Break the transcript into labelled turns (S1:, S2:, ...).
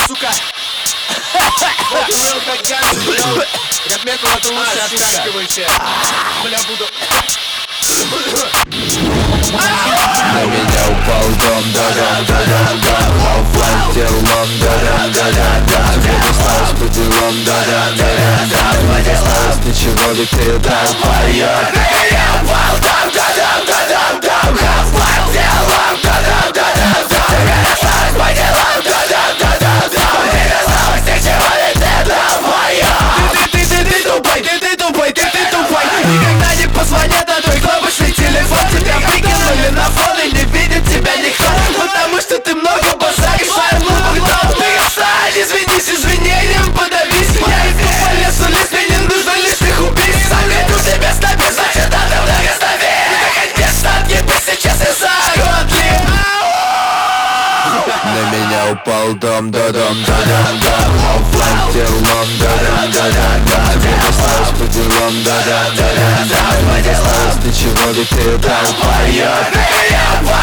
S1: сука. Рядмету это лучше откачивайте. Бля, буду.
S2: На меня упал дом, да-дам-да-дам-дам. Оффлайн телом, да-дам-да-дам-дам. Тебе досталось по делам, да-дам-да-дам-дам. Не досталось ничего, ведь ты дал поёт. На меня упал дом, да-дам-да-дам-дам. Оффлайн телом, да-дам-да-дам-дам. Тебе досталось по делам, да-дам-да-дам-дам. Не досталось ничего, ведь ты дал поёт.
S1: Ты тупой, ты тупой. Никогда не позвонят на твой кнопочный телефон. Тебя выкинули на фон и не видит тебя никто. Потому что ты много базаришь, своим глупых дом. Ты отстань, извинись, извинением подавись. Я иду по лесу, лес, мне не нужно лишних убийств. Заметил тебя стабиль, значит надо благословить. Наконец-то отъебись сейчас из-за Готли.
S2: На меня упал дом, да-дам-да-дам-дам. Оффлайн телом, да-дам-да-дам-дам. Тебе досталось по делам, да-дам-да-дам-дам. Не досталось ничего, ведь ты дал поёт.